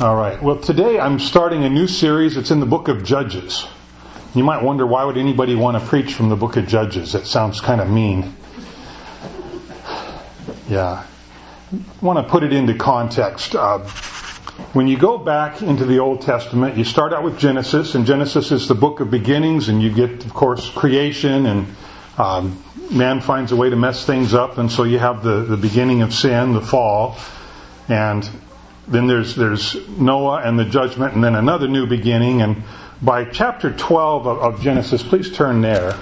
All right. Well, today I'm starting a new series. It's in the book of Judges. You might wonder, why would anybody want to preach from the book of Judges? That sounds kind of mean. Yeah. I want to put it into context. When you go back into the Old Testament, you start out with Genesis, and Genesis is the book of beginnings, and you get, of course, creation, and man finds a way to mess things up, and so you have the beginning of sin, the fall, and then there's Noah and the judgment, and then another new beginning. And by chapter 12 of Genesis, please turn there.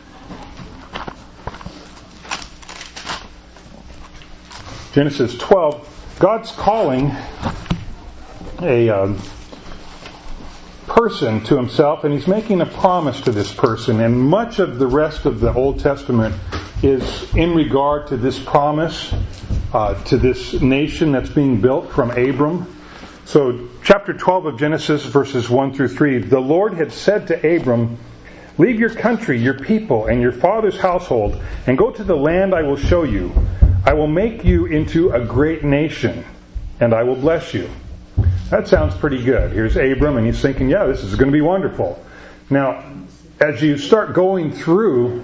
Genesis 12, God's calling a person to himself, and he's making a promise to this person. And much of the rest of the Old Testament is in regard to this promise to this nation that's being built from Abram. So chapter 12 of Genesis, verses 1 through 3, the Lord had said to Abram, "Leave your country, your people, and your father's household, and go to the land I will show you. I will make you into a great nation, and I will bless you." That sounds pretty good. Here's Abram, and he's thinking, yeah, this is going to be wonderful. Now, as you start going through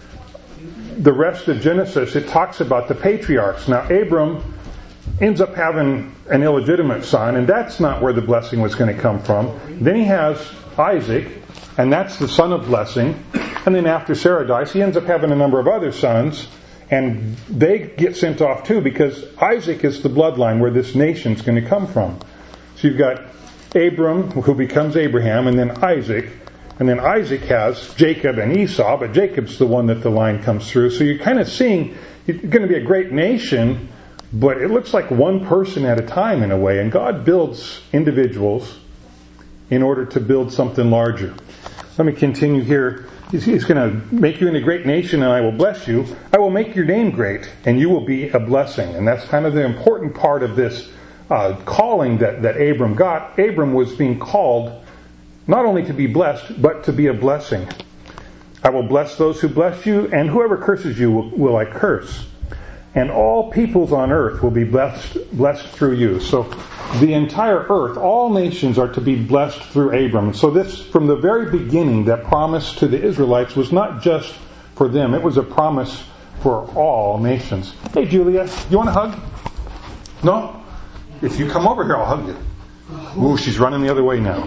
the rest of Genesis, it talks about the patriarchs. Now, Abram ends up having an illegitimate son, and that's not where the blessing was going to come from. Then he has Isaac, and that's the son of blessing. And then after Sarah dies, he ends up having a number of other sons, and they get sent off too, because Isaac is the bloodline where this nation's going to come from. So you've got Abram, who becomes Abraham, and then Isaac. And then Isaac has Jacob and Esau, but Jacob's the one that the line comes through. So you're kind of seeing it's going to be a great nation, but it looks like one person at a time in a way. And God builds individuals in order to build something larger. Let me continue here. He's going to make you into a great nation, and I will bless you. I will make your name great, and you will be a blessing. And that's kind of the important part of this calling that Abram got. Abram was being called not only to be blessed, but to be a blessing. I will bless those who bless you, and whoever curses you will I curse. And all peoples on earth will be blessed through you. So the entire earth, all nations are to be blessed through Abram. So this, from the very beginning, that promise to the Israelites was not just for them. It was a promise for all nations. Hey, Julia, you want a hug? No? If you come over here, I'll hug you. Ooh, she's running the other way now.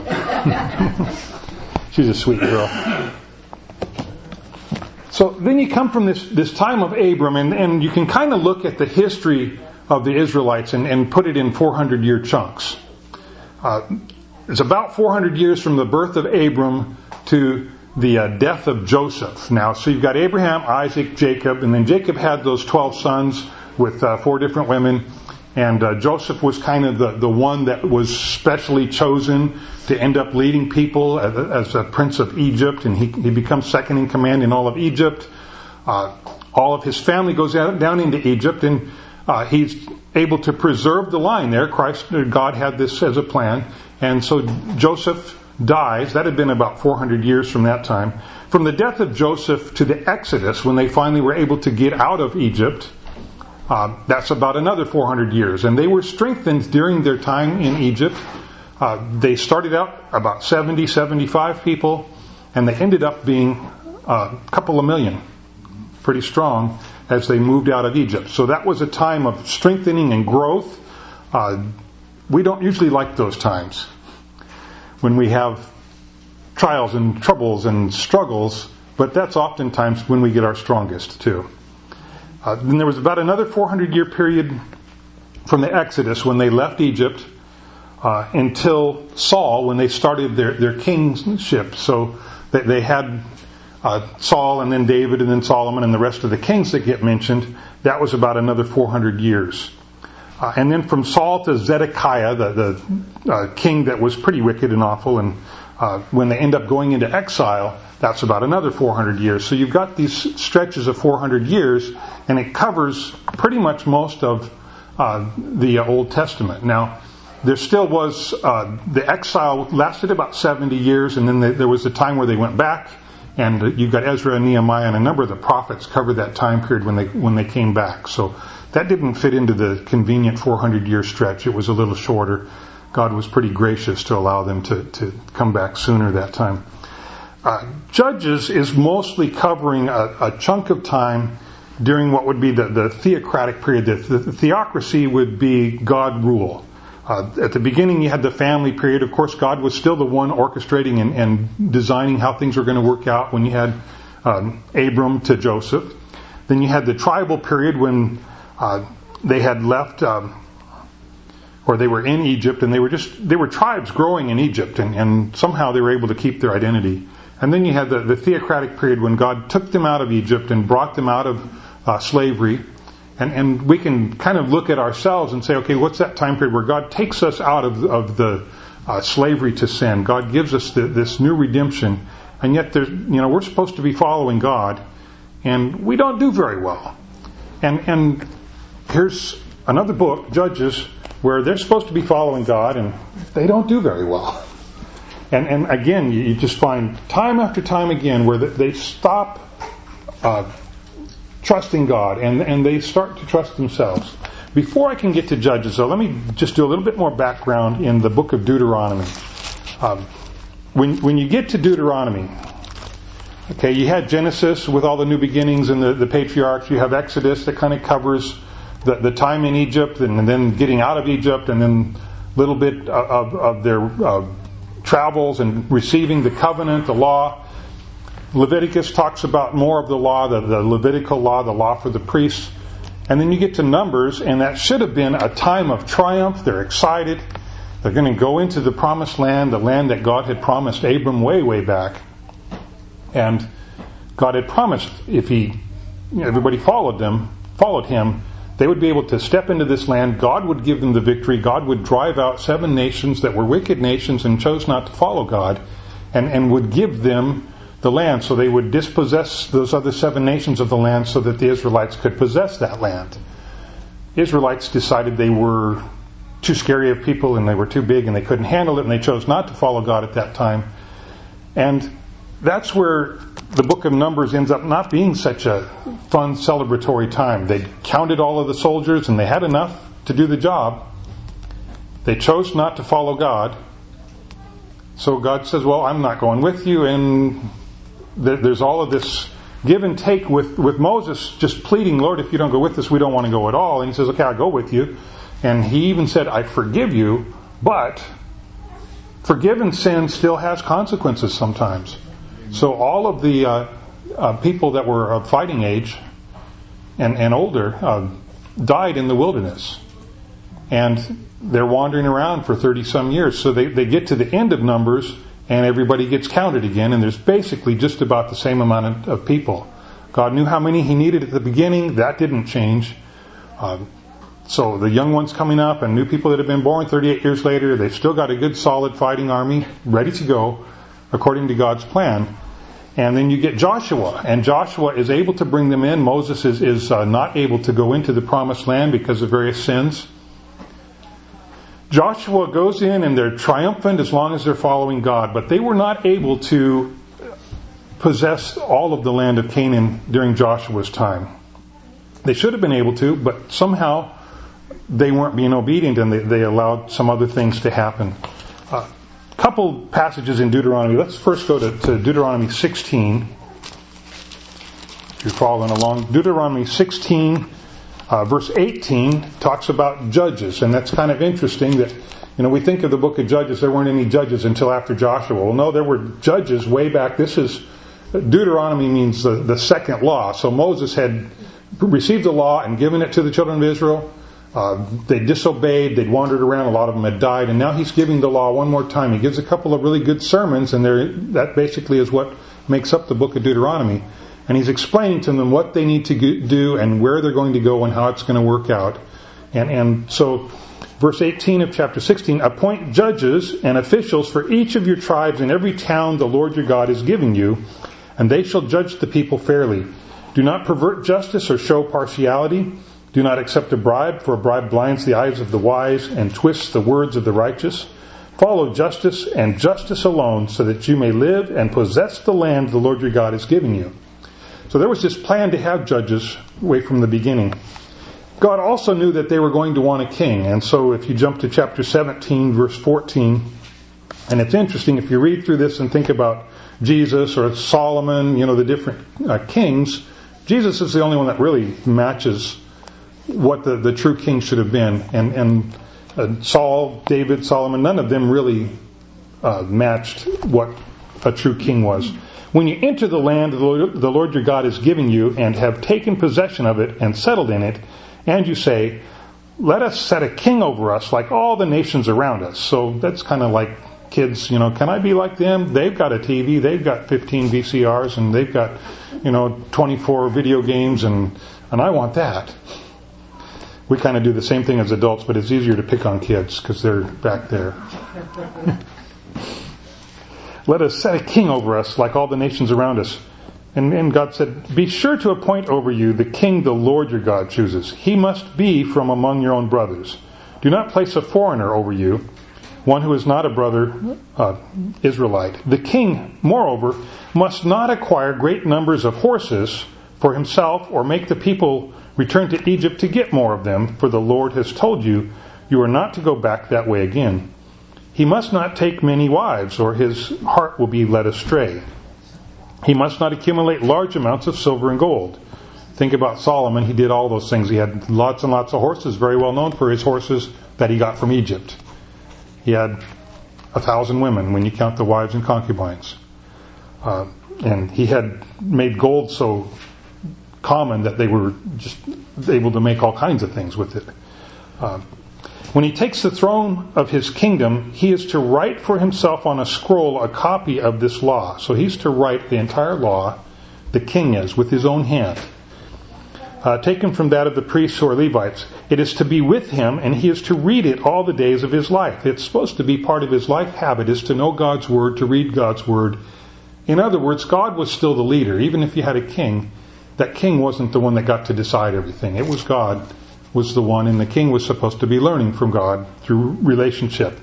She's a sweet girl. So then you come from this time of Abram, and you can kind of look at the history of the Israelites and put it in 400-year chunks. It's about 400 years from the birth of Abram to the death of Joseph. Now, so you've got Abraham, Isaac, Jacob, and then Jacob had those 12 sons with 4 different women. And Joseph was kind of the one that was specially chosen to end up leading people as a prince of Egypt. And he becomes second in command in all of Egypt. All of his family goes down into Egypt, and he's able to preserve the line there. God had this as a plan. And so Joseph dies. That had been about 400 years from that time. From the death of Joseph to the Exodus, when they finally were able to get out of Egypt, that's about another 400 years. And they were strengthened during their time in Egypt. They started out about 70, 75 people, and they ended up being a couple of million. Pretty strong as they moved out of Egypt. So that was a time of strengthening and growth. We don't usually like those times when we have trials and troubles and struggles, but that's oftentimes when we get our strongest too. Then there was about another 400-year period from the Exodus when they left Egypt until Saul, when they started their kingship. So they had Saul and then David and then Solomon and the rest of the kings that get mentioned. That was about another 400 years. And then from Saul to Zedekiah, the king that was pretty wicked and awful, and when they end up going into exile, that's about another 400 years. So you've got these stretches of 400 years, and it covers pretty much most of the Old Testament. Now, there still was, the exile lasted about 70 years, and then there was a time where they went back, and you've got Ezra and Nehemiah, and a number of the prophets covered that time period when they came back. So that didn't fit into the convenient 400-year stretch. It was a little shorter. God was pretty gracious to allow them to come back sooner that time. Judges is mostly covering a chunk of time during what would be the theocratic period. The theocracy would be God rule. At the beginning you had the family period. Of course, God was still the one orchestrating and designing how things were going to work out when you had Abram to Joseph. Then you had the tribal period when they had left, or they were in Egypt, and they were tribes growing in Egypt, and somehow they were able to keep their identity. And then you had the theocratic period when God took them out of Egypt and brought them out of slavery. And we can kind of look at ourselves and say, okay, what's that time period where God takes us out of the slavery to sin? God gives us this new redemption, and yet we're supposed to be following God, and we don't do very well. And here's another book, Judges, where they're supposed to be following God, and they don't do very well. And again, you just find time after time again where they stop trusting God, and they start to trust themselves. Before I can get to Judges, though, let me just do a little bit more background in the book of Deuteronomy. When you get to Deuteronomy, okay, you had Genesis with all the new beginnings and the patriarchs. You have Exodus that kind of covers the time in Egypt and then getting out of Egypt, and then a little bit of their travels and receiving the covenant, the law. Leviticus talks about more of the law, the Levitical law, the law for the priests. And then you get to Numbers, and that should have been a time of triumph. They're excited. They're going to go into the promised land, the land that God had promised Abram way, way back. And God had promised if everybody followed him, they would be able to step into this land. God would give them the victory. God would drive out 7 nations that were wicked nations and chose not to follow God, and would give them the land. So they would dispossess those other 7 nations of the land so that the Israelites could possess that land. Israelites decided they were too scary of people, and they were too big, and they couldn't handle it, and they chose not to follow God at that time. And that's where the book of Numbers ends up not being such a fun, celebratory time. They counted all of the soldiers, and they had enough to do the job. They chose not to follow God. So God says, well, I'm not going with you. And there's all of this give and take with Moses just pleading, Lord, if you don't go with us, we don't want to go at all. And he says, okay, I'll go with you. And he even said, I forgive you, but forgiven sin still has consequences sometimes. So all of the people that were of fighting age and older died in the wilderness. And they're wandering around for 30-some years. So they get to the end of Numbers, and everybody gets counted again, and there's basically just about the same amount of people. God knew how many He needed at the beginning. That didn't change. So the young ones coming up and new people that have been born 38 years later, they've still got a good solid fighting army ready to go according to God's plan. And then you get Joshua, and Joshua is able to bring them in. Moses is not able to go into the promised land because of various sins. Joshua goes in, and they're triumphant as long as they're following God, but they were not able to possess all of the land of Canaan during Joshua's time. They should have been able to, but somehow they weren't being obedient, and they allowed some other things to happen. Couple passages in Deuteronomy. Let's first go to Deuteronomy 16. If you're following along. Deuteronomy 16, verse 18, talks about judges. And that's kind of interesting that, we think of the book of Judges, there weren't any judges until after Joshua. Well, no, there were judges way back. Deuteronomy means the second law. So Moses had received the law and given it to the children of Israel. They disobeyed, they'd wandered around, a lot of them had died, and now he's giving the law one more time. He gives a couple of really good sermons, and that basically is what makes up the book of Deuteronomy. And he's explaining to them what they need to do and where they're going to go and how it's going to work out. And so, verse 18 of chapter 16, appoint judges and officials for each of your tribes in every town the Lord your God is giving you, and they shall judge the people fairly. Do not pervert justice or show partiality. Do not accept a bribe, for a bribe blinds the eyes of the wise and twists the words of the righteous. Follow justice and justice alone, so that you may live and possess the land the Lord your God is giving you. So there was this plan to have judges way from the beginning. God also knew that they were going to want a king. And so if you jump to chapter 17, verse 14, and it's interesting, if you read through this and think about Jesus or Solomon, the different kings, Jesus is the only one that really matches what the true king should have been. And Saul, David, Solomon, none of them really matched what a true king was. When you enter the land the Lord your God is giving you and have taken possession of it and settled in it, and you say, let us set a king over us like all the nations around us. So that's kind of like kids, can I be like them? They've got a TV, they've got 15 VCRs, and they've got, 24 video games, and I want that. We kind of do the same thing as adults, but it's easier to pick on kids because they're back there. Let us set a king over us like all the nations around us. And God said, be sure to appoint over you the king the Lord your God chooses. He must be from among your own brothers. Do not place a foreigner over you, one who is not a brother Israelite. The king, moreover, must not acquire great numbers of horses for himself or make the people return to Egypt to get more of them, for the Lord has told you, you are not to go back that way again. He must not take many wives, or his heart will be led astray. He must not accumulate large amounts of silver and gold. Think about Solomon. He did all those things. He had lots and lots of horses, very well known for his horses that he got from Egypt. He had 1,000 women when you count the wives and concubines. And he had made gold so common that they were just able to make all kinds of things with it. When he takes the throne of his kingdom, he is to write for himself on a scroll a copy of this law. So he's to write the entire law, the king is, with his own hand. Taken from that of the priests who are Levites. It is to be with him, and he is to read it all the days of his life. It's supposed to be part of his life habit, is to know God's word, to read God's word. In other words, God was still the leader. Even if you had a king, that king wasn't the one that got to decide everything. It was God was the one, and the king was supposed to be learning from God through relationship.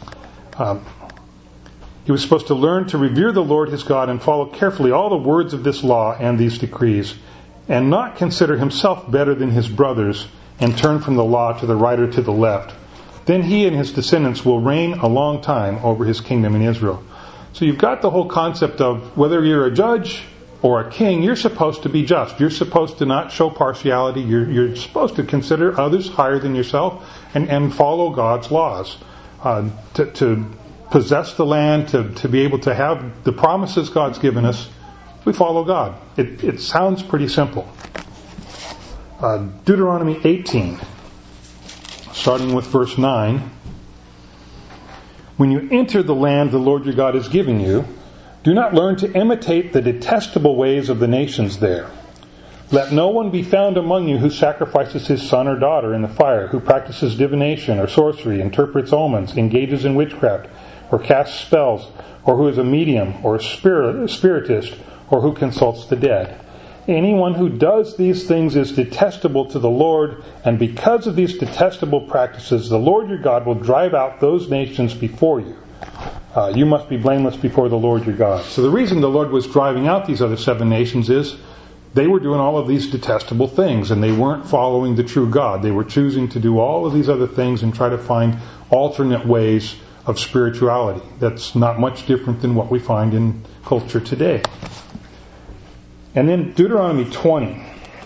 He was supposed to learn to revere the Lord his God and follow carefully all the words of this law and these decrees, and not consider himself better than his brothers and turn from the law to the right or to the left. Then he and his descendants will reign a long time over his kingdom in Israel. So you've got the whole concept of whether you're a judge or a king, you're supposed to be just. You're supposed to not show partiality. You're supposed to consider others higher than yourself and follow God's laws. To possess the land, to be able to have the promises God's given us, we follow God. It sounds pretty simple. Deuteronomy 18, starting with verse 9. When you enter the land the Lord your God is giving you, do not learn to imitate the detestable ways of the nations there. Let no one be found among you who sacrifices his son or daughter in the fire, who practices divination or sorcery, interprets omens, engages in witchcraft, or casts spells, or who is a medium or a spiritist, or who consults the dead. Anyone who does these things is detestable to the Lord, and because of these detestable practices, the Lord your God will drive out those nations before you. You must be blameless before the Lord your God. So the reason the Lord was driving out these other 7 nations is they were doing all of these detestable things, and they weren't following the true God. They were choosing to do all of these other things and try to find alternate ways of spirituality. That's not much different than what we find in culture today. And then Deuteronomy 20.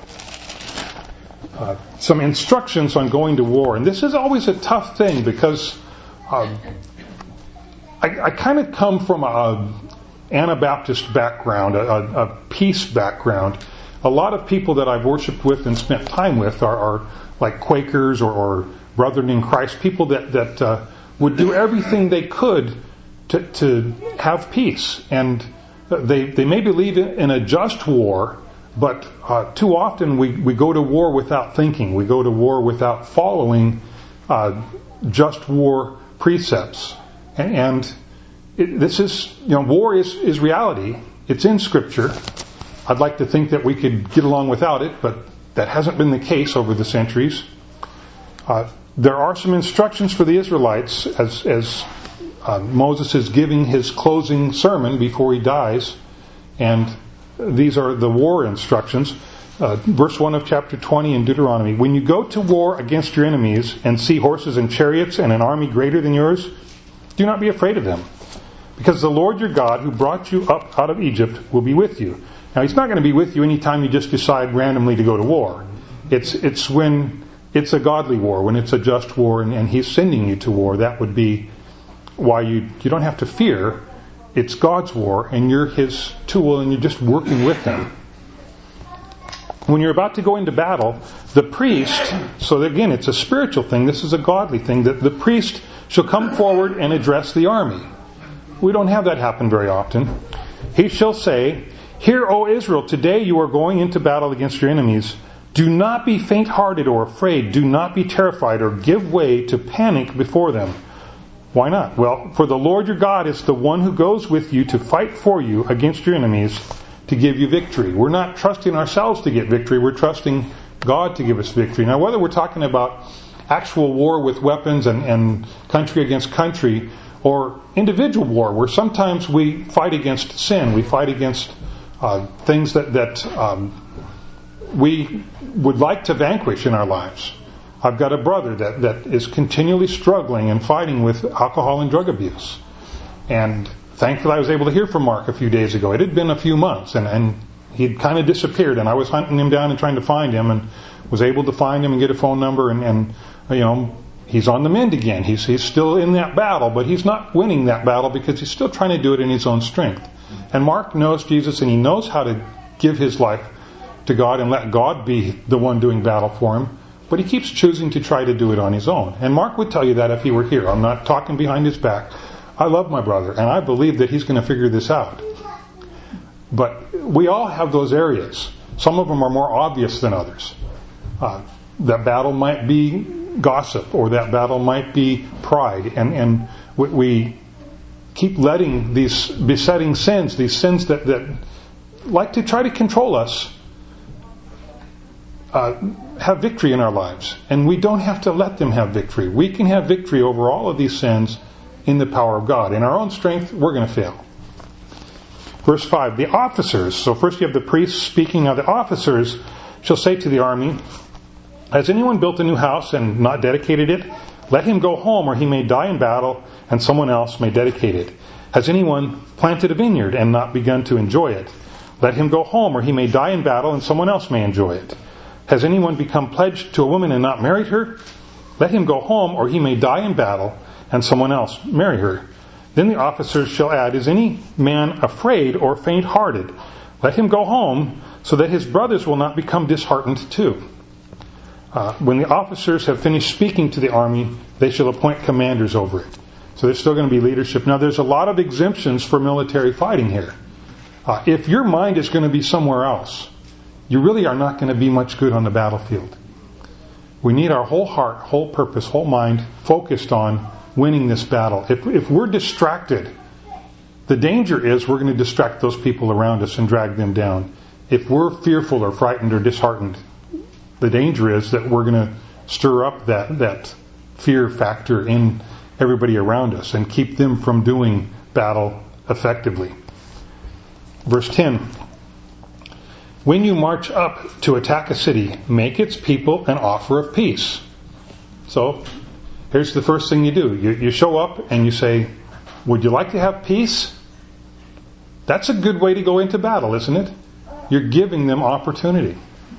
Some instructions on going to war. And this is always a tough thing because I kind of come from an Anabaptist background, a peace background. A lot of people that I've worshiped with and spent time with are like Quakers or Brethren in Christ, people that would do everything they could to have peace. And they may believe in a just war, but too often we go to war without thinking. We go to war without following just war precepts. And this is, war is reality. It's in Scripture. I'd like to think that we could get along without it, but that hasn't been the case over the centuries. There are some instructions for the Israelites as Moses is giving his closing sermon before he dies, and these are the war instructions. verse 1 of chapter 20 in Deuteronomy. When you go to war against your enemies and see horses and chariots and an army greater than yours, do not be afraid of them. Because the Lord your God, who brought you up out of Egypt, will be with you. Now, He's not going to be with you anytime you just decide randomly to go to war. It's when it's a godly war, when it's a just war, and He's sending you to war. That would be why you don't have to fear. It's God's war, and you're His tool, and you're just working with Him. When you're about to go into battle, the priest, so again, it's a spiritual thing, this is a godly thing, that the priest shall come forward and address the army. We don't have that happen very often. He shall say, Hear, O Israel, today you are going into battle against your enemies. Do not be faint-hearted or afraid. Do not be terrified or give way to panic before them. Why not? Well, for the Lord your God is the one who goes with you to fight for you against your enemies, to give you victory. We're not trusting ourselves to get victory. We're trusting God to give us victory. Now, whether we're talking about actual war with weapons and country against country, or individual war, where sometimes we fight against sin, we fight against things that we would like to vanquish in our lives. I've got a brother that is continually struggling and fighting with alcohol and drug abuse. And thankfully I was able to hear from Mark a few days ago. It had been a few months and he'd kind of disappeared, and I was hunting him down and trying to find him, and was able to find him and get a phone number, and you know, he's on the mend again. He's still in that battle, but he's not winning that battle because he's still trying to do it in his own strength. And Mark knows Jesus, and he knows how to give his life to God and let God be the one doing battle for him, but he keeps choosing to try to do it on his own. And Mark would tell you that if he were here. I'm not talking behind his back. I love my brother, and I believe that he's going to figure this out. But we all have those areas. Some of them are more obvious than others. That battle might be gossip, or that battle might be pride, and we keep letting these besetting sins, these sins that like to try to control us, have victory in our lives. And we don't have to let them have victory. We can have victory over all of these sins in the power of God. In our own strength, we're going to fail. Verse 5, the officers, so first you have the priests speaking. Now the officers shall say to the army, Has anyone built a new house and not dedicated it? Let him go home, or he may die in battle, and someone else may dedicate it. Has anyone planted a vineyard and not begun to enjoy it? Let him go home, or he may die in battle, and someone else may enjoy it. Has anyone become pledged to a woman and not married her? Let him go home, or he may die in battle, and someone else marry her. Then the officers shall add, Is any man afraid or faint-hearted? Let him go home, so that his brothers will not become disheartened too. When the officers have finished speaking to the army, they shall appoint commanders over it. So there's still going to be leadership. Now there's a lot of exemptions for military fighting here. If your mind is going to be somewhere else, you really are not going to be much good on the battlefield. We need our whole heart, whole purpose, whole mind focused on winning this battle. If we're distracted, the danger is we're going to distract those people around us and drag them down. If we're fearful or frightened or disheartened, the danger is that we're going to stir up that fear factor in everybody around us and keep them from doing battle effectively. Verse 10, When you march up to attack a city, make its people an offer of peace. So, here's the first thing you do. You show up and you say, Would you like to have peace? That's a good way to go into battle, isn't it? You're giving them opportunity.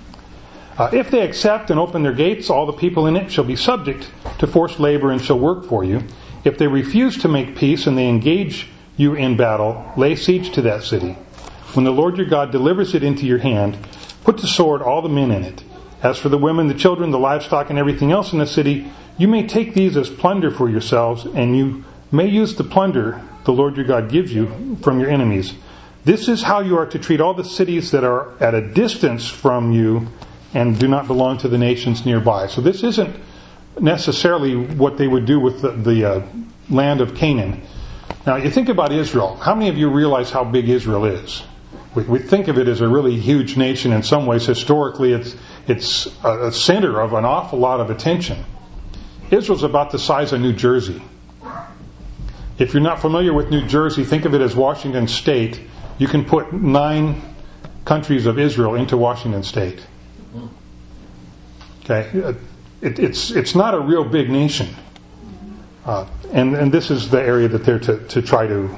If they accept and open their gates, all the people in it shall be subject to forced labor and shall work for you. If they refuse to make peace and they engage you in battle, lay siege to that city. When the Lord your God delivers it into your hand, put to sword all the men in it. As for the women, the children, the livestock, and everything else in the city, you may take these as plunder for yourselves, and you may use the plunder the Lord your God gives you from your enemies. This is how you are to treat all the cities that are at a distance from you and do not belong to the nations nearby. So this isn't necessarily what they would do with the land of Canaan. Now, you think about Israel. How many of you realize how big Israel is? We think of it as a really huge nation in some ways. Historically, it's a center of an awful lot of attention. Israel's about the size of New Jersey. If you're not familiar with New Jersey, think of it as Washington State. You can put 9 countries of Israel into Washington State. Okay, it's not a real big nation, and this is the area that they're to try to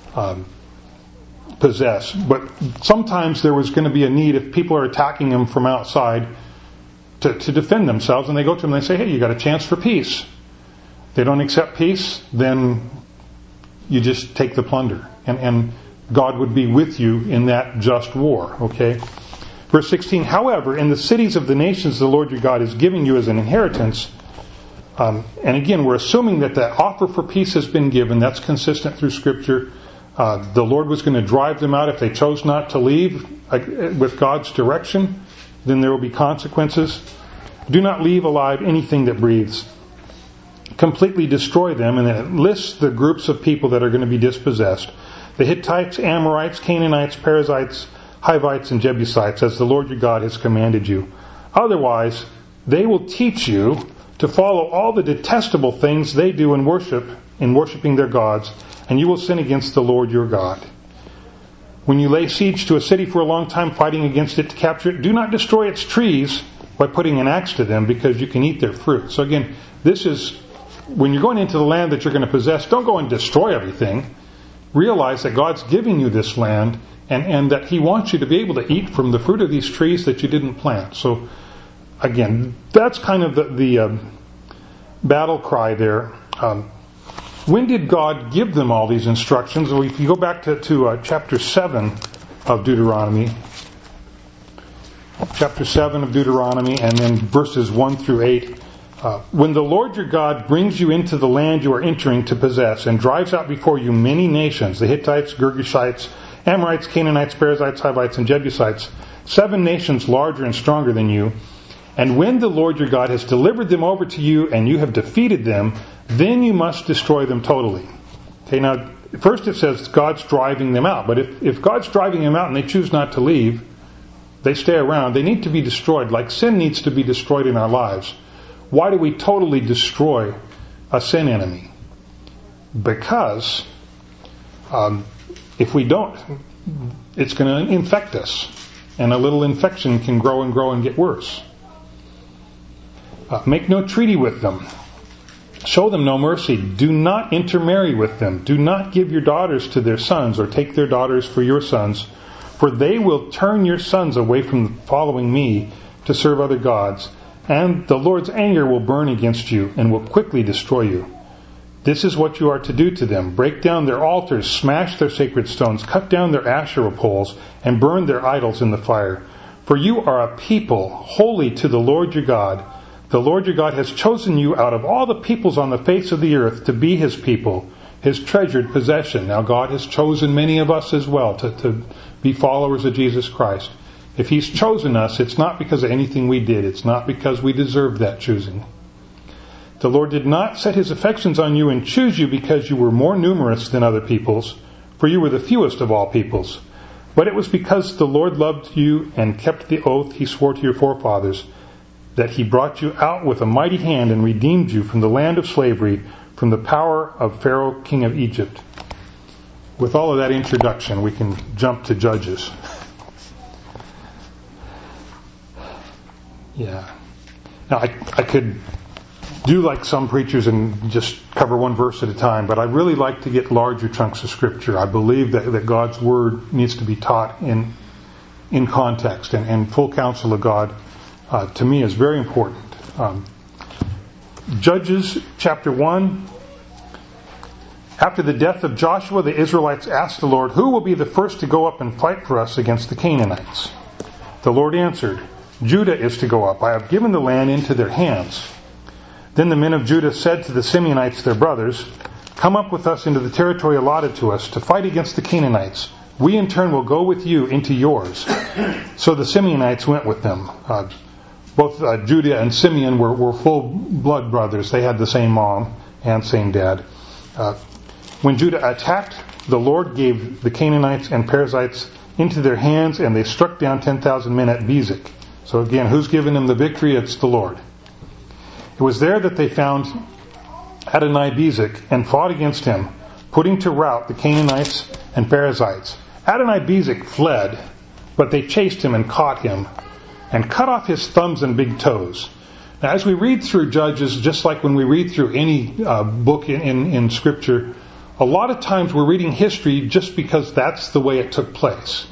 possess. But sometimes there was going to be a need if people are attacking them from outside to defend themselves, and they go to them and they say, "Hey, you got a chance for peace." They don't accept peace, then you just take the plunder, and God would be with you in that just war. Okay. Verse 16, however, in the cities of the nations the Lord your God is giving you as an inheritance, and again, we're assuming that the offer for peace has been given. That's consistent through Scripture. The Lord was going to drive them out if they chose not to leave with God's direction. Then there will be consequences. Do not leave alive anything that breathes. Completely destroy them, and then it lists the groups of people that are going to be dispossessed. The Hittites, Amorites, Canaanites, Perizzites, Hivites, and Jebusites, as the Lord your God has commanded you. Otherwise, they will teach you to follow all the detestable things they do in worshiping their gods, and you will sin against the Lord your God. When you lay siege to a city for a long time, fighting against it to capture it, do not destroy its trees by putting an axe to them, because you can eat their fruit. So again, this is, when you're going into the land that you're going to possess, don't go and destroy everything. Realize that God's giving you this land, and that He wants you to be able to eat from the fruit of these trees that you didn't plant. So, again, that's kind of the battle cry there. When did God give them all these instructions? Well, if you go back to chapter 7 of Deuteronomy, and then verses 1 through 8, when the Lord your God brings you into the land you are entering to possess, and drives out before you many nations, the Hittites, Girgashites, Amorites, Canaanites, Perizzites, Hivites, and Jebusites, 7 nations larger and stronger than you. And when the Lord your God has delivered them over to you and you have defeated them, then you must destroy them totally. Okay, now, first it says God's driving them out. But if God's driving them out and they choose not to leave, they stay around, they need to be destroyed, like sin needs to be destroyed in our lives. Why do we totally destroy a sin enemy? Because if we don't, it's going to infect us. And a little infection can grow and grow and get worse. Make no treaty with them. Show them no mercy. Do not intermarry with them. Do not give your daughters to their sons, or take their daughters for your sons. For they will turn your sons away from following me to serve other gods. And the Lord's anger will burn against you and will quickly destroy you. This is what you are to do to them. Break down their altars, smash their sacred stones, cut down their Asherah poles, and burn their idols in the fire. For you are a people holy to the Lord your God. The Lord your God has chosen you out of all the peoples on the face of the earth to be His people, His treasured possession. Now God has chosen many of us as well to be followers of Jesus Christ. If He's chosen us, it's not because of anything we did. It's not because we deserved that choosing. The Lord did not set His affections on you and choose you because you were more numerous than other peoples, for you were the fewest of all peoples. But it was because the Lord loved you and kept the oath He swore to your forefathers, that He brought you out with a mighty hand and redeemed you from the land of slavery, from the power of Pharaoh, king of Egypt. With all of that introduction, we can jump to Judges. Yeah. Now, I could do like some preachers and just cover one verse at a time, but I really like to get larger chunks of Scripture. I believe that God's Word needs to be taught in context, and full counsel of God, to me, is very important. Judges chapter 1. After the death of Joshua, the Israelites asked the Lord, "Who will be the first to go up and fight for us against the Canaanites?" The Lord answered, "Judah is to go up. I have given the land into their hands." Then the men of Judah said to the Simeonites, their brothers, "Come up with us into the territory allotted to us to fight against the Canaanites. We in turn will go with you into yours." So the Simeonites went with them. Both Judah and Simeon were full blood brothers. They had the same mom and same dad. When Judah attacked, the Lord gave the Canaanites and Perizzites into their hands, and they struck down 10,000 men at Bezek. So again, who's given them the victory? It's the Lord. It was there that they found Adonai-Bezek and fought against him, putting to rout the Canaanites and Perizzites. Adonai-Bezek fled, But they chased him and caught him and cut off his thumbs and big toes. Now, as we read through Judges, just like when we read through any book in Scripture, a lot of times we're reading history just because that's the way it took place.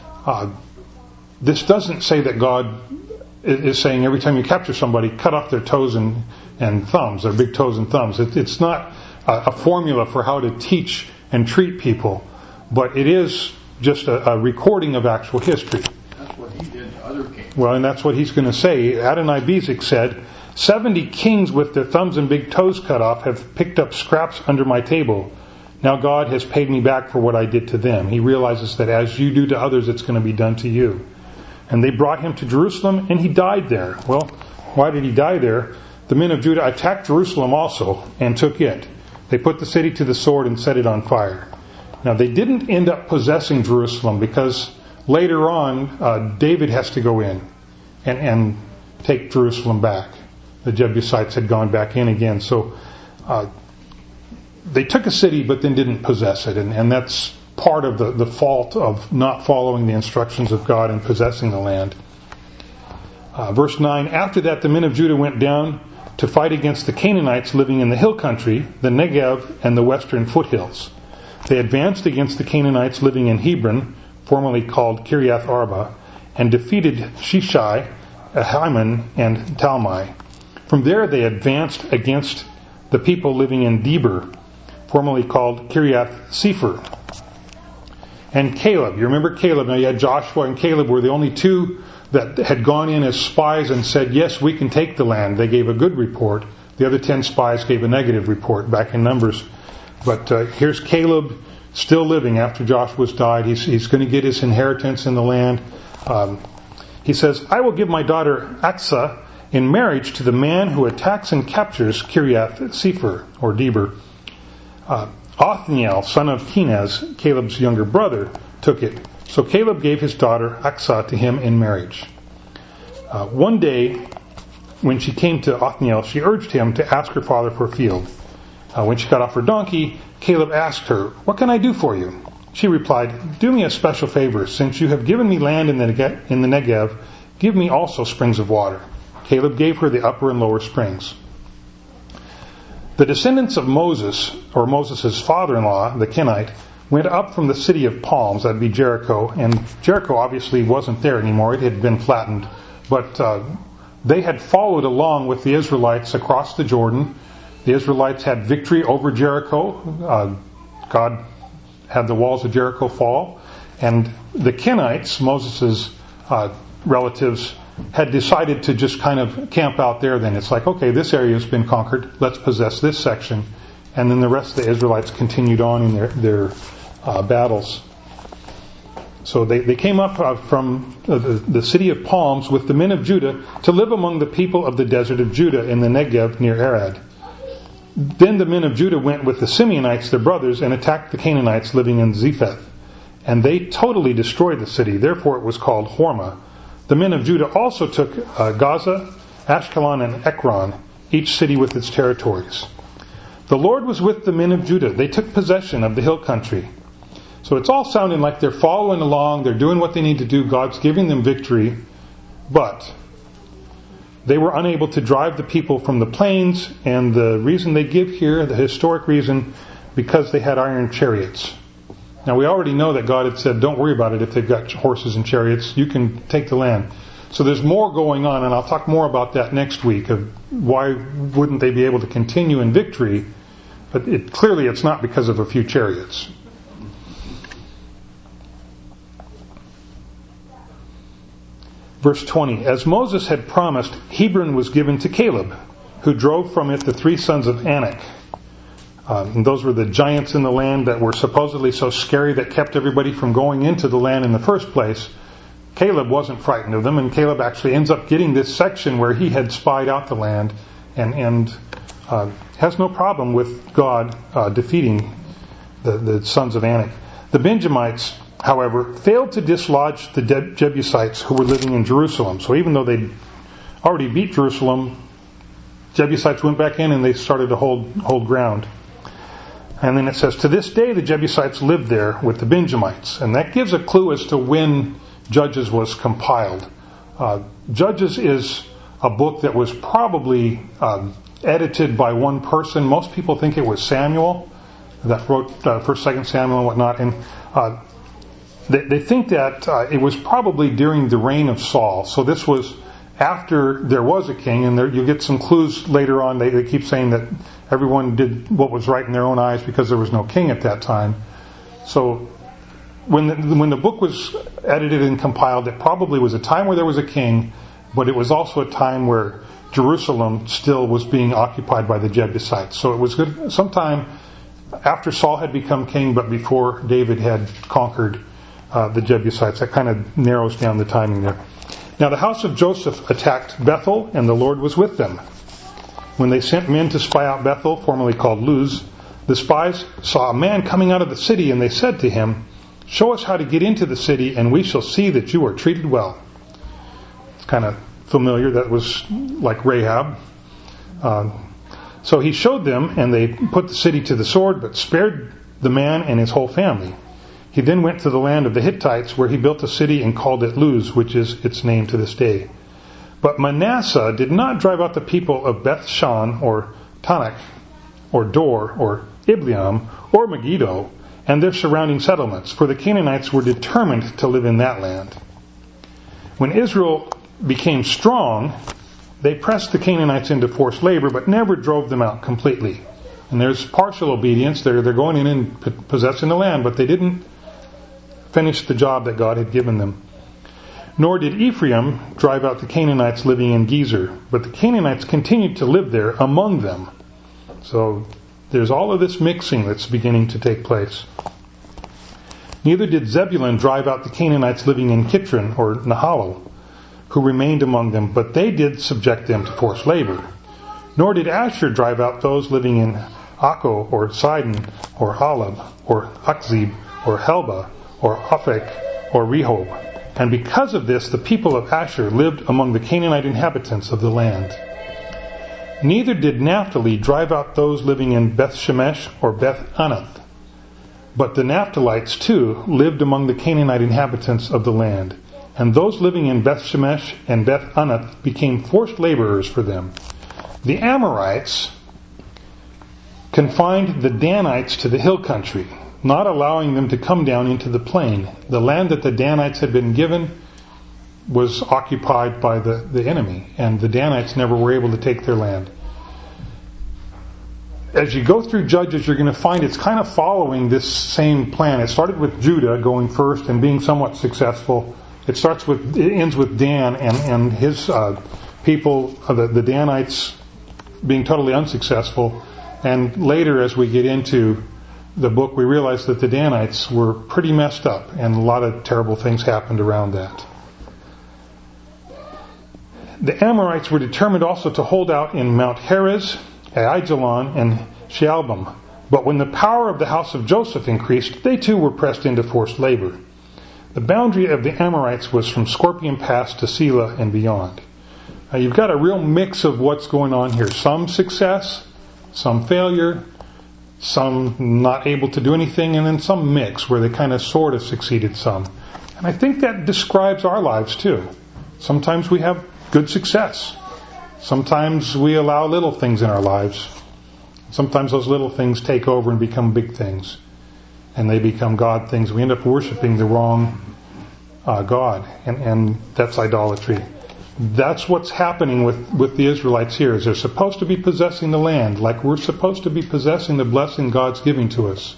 This doesn't say that God is saying every time you capture somebody, cut off their toes and thumbs, their big toes and thumbs. It's not a formula for how to teach and treat people, but it is just a recording of actual history. That's what he did to other kings. Well, and that's what he's going to say. Adonai Bezek said, 70 kings with their thumbs and big toes cut off have picked up scraps under my table. Now God has paid me back for what I did to them. He realizes that as you do to others, it's going to be done to you. And they brought him to Jerusalem, and he died there. Well, why did he die there? The men of Judah attacked Jerusalem also and took it. They put the city to the sword and set it on fire. Now, they didn't end up possessing Jerusalem because later on, David has to go in and take Jerusalem back. The Jebusites had gone back in again. So they took a city but then didn't possess it. And that's part of the fault of not following the instructions of God and possessing the land. Verse 9, after that the men of Judah went down to fight against the Canaanites living in the hill country, the Negev and the western foothills. They advanced against the Canaanites living in Hebron, formerly called Kiriath Arba, and defeated Sheshai, Ahiman, and Talmai. From there they advanced against the people living in Debir, formerly called Kiriath Sefer. And Caleb, you remember Caleb, now you had Joshua and Caleb were the only two that had gone in as spies and said, yes, we can take the land. They gave a good report. The other 10 spies gave a negative report back in Numbers. But here's Caleb still living after Joshua's died. He's going to get his inheritance in the land. He says, I will give my daughter Aksa in marriage to the man who attacks and captures Kiriath Sefer, or Debir. Othniel, son of Kenaz, Caleb's younger brother, took it. So Caleb gave his daughter Aksa to him in marriage. One day, when she came to Othniel, she urged him to ask her father for a field. When she got off her donkey, Caleb asked her, what can I do for you? She replied, do me a special favor. Since you have given me land in the Negev, give me also springs of water. Caleb gave her the upper and lower springs. The descendants of Moses, or Moses' father-in-law, the Kenite, went up from the city of palms, that'd be Jericho, and Jericho obviously wasn't there anymore, it had been flattened, but they had followed along with the Israelites across the Jordan. The Israelites had victory over Jericho. God had the walls of Jericho fall, and the Kenites, Moses' relatives, had decided to just kind of camp out there then. It's like, okay, this area has been conquered, let's possess this section. And then the rest of the Israelites continued on in their battles. So they came up from the city of palms with the men of Judah to live among the people of the desert of Judah in the Negev near Arad. Then the men of Judah went with the Simeonites, their brothers, and attacked the Canaanites living in Zepheth. And they totally destroyed the city, therefore it was called Hormah. The men of Judah also took Gaza, Ashkelon, and Ekron, each city with its territories. The Lord was with the men of Judah. They took possession of the hill country. So it's all sounding like they're following along, they're doing what they need to do, God's giving them victory, but they were unable to drive the people from the plains, and the reason they give here, the historic reason, because they had iron chariots. Now we already know that God had said, don't worry about it if they've got horses and chariots, you can take the land. So there's more going on, and I'll talk more about that next week, of why wouldn't they be able to continue in victory, but clearly it's not because of a few chariots. Verse 20, as Moses had promised, Hebron was given to Caleb, who drove from it the 3 sons of Anak. And those were the giants in the land that were supposedly so scary that kept everybody from going into the land in the first place. Caleb wasn't frightened of them, and Caleb actually ends up getting this section where he had spied out the land and has no problem with God defeating the sons of Anak. The Benjamites, however, failed to dislodge the Jebusites who were living in Jerusalem. So even though they'd already beat Jerusalem, Jebusites went back in and they started to hold ground. And then it says, to this day the Jebusites lived there with the Benjamites. And that gives a clue as to when Judges was compiled. Judges is a book that was probably edited by one person. Most people think it was Samuel that wrote 1st, 2nd Samuel and whatnot. And they think that it was probably during the reign of Saul. So this was after there was a king, and you get some clues later on. They keep saying that everyone did what was right in their own eyes because there was no king at that time. So when the book was edited and compiled, it probably was a time where there was a king, but it was also a time where Jerusalem still was being occupied by the Jebusites. So it was good sometime after Saul had become king, but before David had conquered the Jebusites. That kind of narrows down the timing there. Now the house of Joseph attacked Bethel, and the Lord was with them. When they sent men to spy out Bethel, formerly called Luz, the spies saw a man coming out of the city, and they said to him, "Show us how to get into the city, and we shall see that you are treated well." It's kind of familiar. That was like Rahab. So he showed them, and they put the city to the sword, but spared the man and his whole family. He then went to the land of the Hittites, where he built a city and called it Luz, which is its name to this day. But Manasseh did not drive out the people of Beth-shan, or Tanakh, or Dor, or Ibleam, or Megiddo, and their surrounding settlements, for the Canaanites were determined to live in that land. When Israel became strong, they pressed the Canaanites into forced labor, but never drove them out completely. And there's partial obedience. They're going in and possessing the land, but they didn't finish the job that God had given them. Nor did Ephraim drive out the Canaanites living in Gezer, but the Canaanites continued to live there among them. So there's all of this mixing that's beginning to take place. Neither did Zebulun drive out the Canaanites living in Kitron or Nahalo, who remained among them, but they did subject them to forced labor. Nor did Asher drive out those living in Akko or Sidon or Halab or Akzib or Helba or Aphek or Rehob. And because of this, the people of Asher lived among the Canaanite inhabitants of the land. Neither did Naphtali drive out those living in Beth Shemesh or Beth Anath, but the Naphtalites too lived among the Canaanite inhabitants of the land. And those living in Beth Shemesh and Beth Anath became forced laborers for them. The Amorites confined the Danites to the hill country, not allowing them to come down into the plain. The land that the Danites had been given was occupied by the enemy, and the Danites never were able to take their land. As you go through Judges, you're going to find it's kind of following this same plan. It started with Judah going first and being somewhat successful. It ends with Dan and his people, the Danites, being totally unsuccessful. And later, as we get into the book, we realize that the Danites were pretty messed up, and a lot of terrible things happened around that. The Amorites were determined also to hold out in Mount Heres, Aijalon, and Shaalbim. But when the power of the house of Joseph increased, they too were pressed into forced labor. The boundary of the Amorites was from Scorpion Pass to Selah and beyond. Now you've got a real mix of what's going on here. Some success, some failure, some not able to do anything, and then some mix where they kind of sort of succeeded some. And I think that describes our lives too. Sometimes we have good success. Sometimes we allow little things in our lives. Sometimes those little things take over and become big things. And they become God things. We end up worshiping the wrong God. And that's idolatry. That's what's happening with the Israelites here. Is they're supposed to be possessing the land like we're supposed to be possessing the blessing God's giving to us.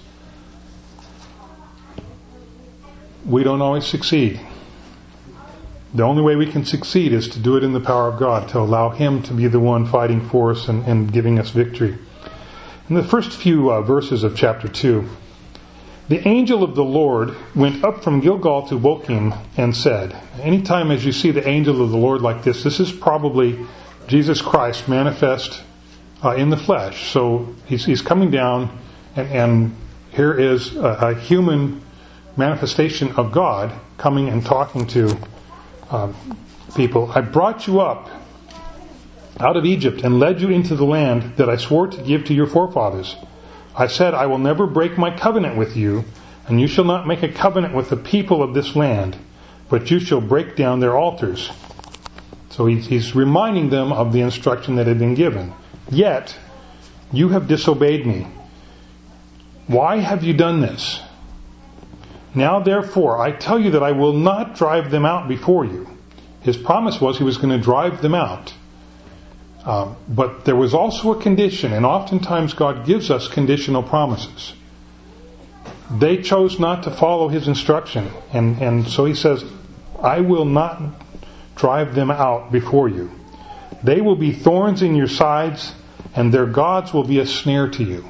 We don't always succeed. The only way we can succeed is to do it in the power of God, to allow Him to be the one fighting for us and giving us victory. In the first few verses of chapter 2, the angel of the Lord went up from Gilgal to Bochim and said, anytime as you see the angel of the Lord like this is probably Jesus Christ manifest in the flesh. So he's coming down, and here is a human manifestation of God coming and talking to people. I brought you up out of Egypt and led you into the land that I swore to give to your forefathers. I said, I will never break my covenant with you, and you shall not make a covenant with the people of this land. but you shall break down their altars. So he's reminding them of the instruction that had been given. Yet, you have disobeyed me. Why have you done this? Now therefore, I tell you that I will not drive them out before you. His promise was he was going to drive them out. But there was also a condition, and oftentimes God gives us conditional promises. They chose not to follow his instruction, and so he says, I will not drive them out before you. They will be thorns in your sides, and their gods will be a snare to you.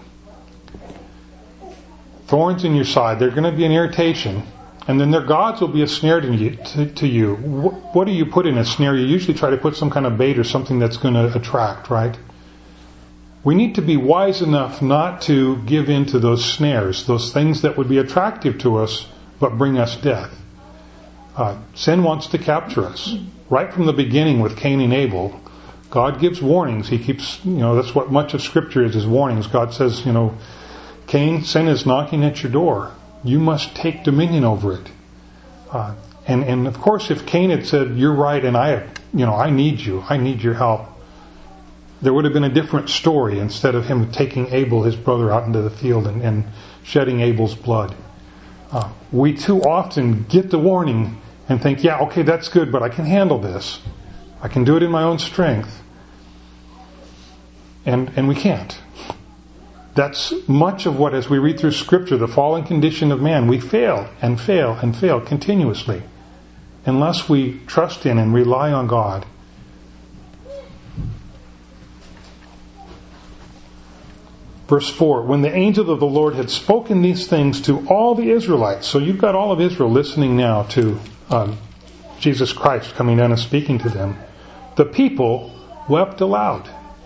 Thorns in your side, they're going to be an irritation, and then their gods will be a snare to you. What do you put in a snare? You usually try to put some kind of bait or something that's going to attract, right? We need to be wise enough not to give in to those snares, those things that would be attractive to us but bring us death. Sin wants to capture us. Right from the beginning with Cain and Abel, God gives warnings. He keeps, that's what much of Scripture is warnings. God says, Cain, sin is knocking at your door. You must take dominion over it. And of course, if Cain had said, you're right and I need you, I need your help, there would have been a different story instead of him taking Abel, his brother, out into the field and shedding Abel's blood. We too often get the warning and think, yeah, okay, that's good, but I can handle this. I can do it in my own strength. And we can't. That's much of what, as we read through Scripture, the fallen condition of man, we fail and fail and fail continuously unless we trust in and rely on God. Verse 4, when the angel of the Lord had spoken these things to all the Israelites, so you've got all of Israel listening now to Jesus Christ coming down and speaking to them, the people wept aloud.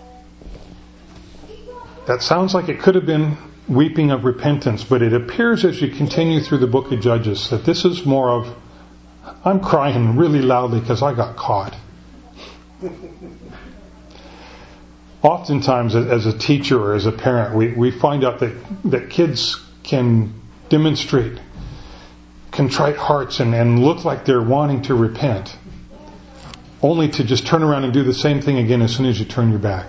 That sounds like it could have been weeping of repentance, but it appears as you continue through the book of Judges that this is more of, I'm crying really loudly because I got caught. Oftentimes, as a teacher or as a parent, we find out that kids can demonstrate contrite hearts and look like they're wanting to repent, only to just turn around and do the same thing again as soon as you turn your back.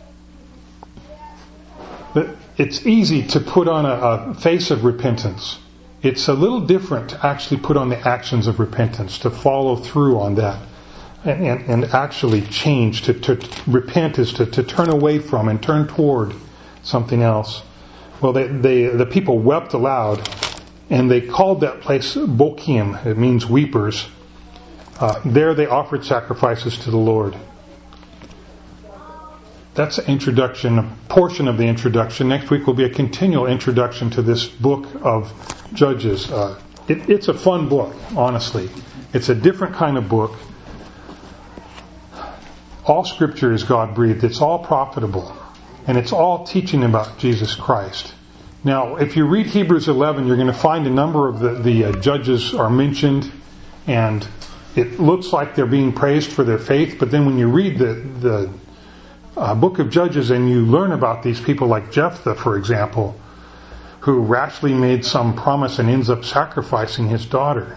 But it's easy to put on a face of repentance. It's a little different to actually put on the actions of repentance, to follow through on that. And actually change. To repent is to turn away from and turn toward something else. Well, the people wept aloud, and they called that place Bokim. It means weepers. There they offered sacrifices to the Lord. That's an introduction, a portion of the introduction. Next week will be a continual introduction to this book of Judges. It's a fun book, honestly. It's a different kind of book. All Scripture is God-breathed. It's all profitable. And it's all teaching about Jesus Christ. Now, if you read Hebrews 11, you're going to find a number of the judges are mentioned. And it looks like they're being praised for their faith. But then when you read the book of Judges and you learn about these people like Jephthah, for example, who rashly made some promise and ends up sacrificing his daughter.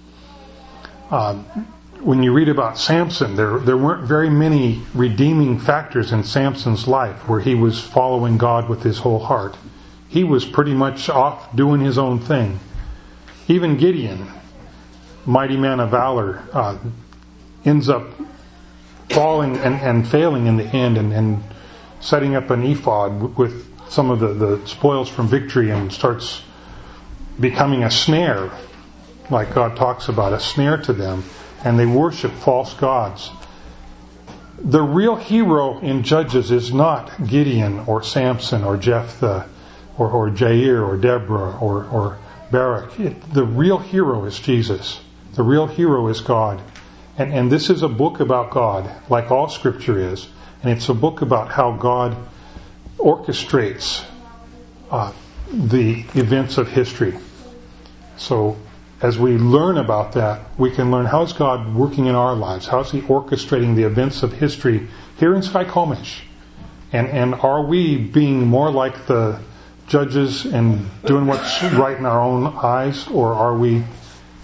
When you read about Samson, there weren't very many redeeming factors in Samson's life where he was following God with his whole heart. He was pretty much off doing his own thing. Even Gideon, mighty man of valor, ends up falling and failing in the end and setting up an ephod with some of the spoils from victory and starts becoming a snare, like God talks about, a snare to them. And they worship false gods. The real hero in Judges is not Gideon or Samson or Jephthah or Jair or Deborah or Barak. The real hero is Jesus. The real hero is God. And this is a book about God, like all Scripture is. And it's a book about how God orchestrates the events of history. So, as we learn about that, we can learn how is God working in our lives? How is He orchestrating the events of history here in Skykomish? And are we being more like the judges and doing what's right in our own eyes? Or are we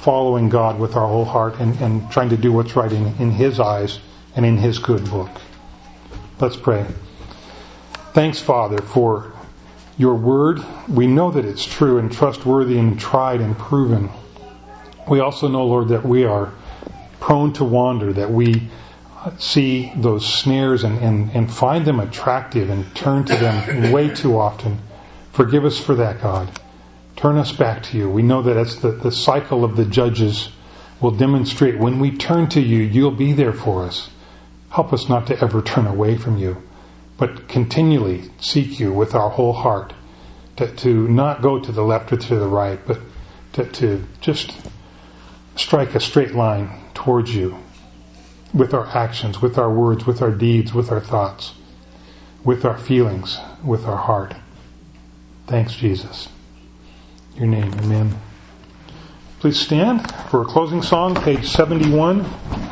following God with our whole heart and trying to do what's right in His eyes and in His good book. Let's pray. Thanks, Father, for your word. We know that it's true and trustworthy and tried and proven. We also know, Lord, that we are prone to wander, that we see those snares and find them attractive and turn to them way too often. Forgive us for that, God. Turn us back to you. We know that it's the cycle of the judges will demonstrate when we turn to you, you'll be there for us. Help us not to ever turn away from you, but continually seek you with our whole heart, to not go to the left or to the right, but to just strike a straight line towards you with our actions, with our words, with our deeds, with our thoughts, with our feelings, with our heart. Thanks, Jesus. In your name, amen. Please stand for a closing song, page 71.